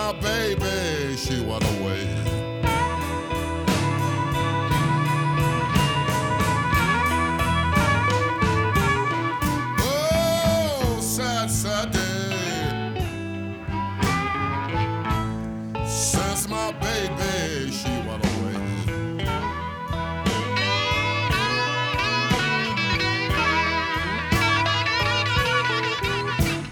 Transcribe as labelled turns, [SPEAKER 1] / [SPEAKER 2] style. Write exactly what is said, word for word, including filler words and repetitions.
[SPEAKER 1] my baby, she went away. Oh, sad, sad day.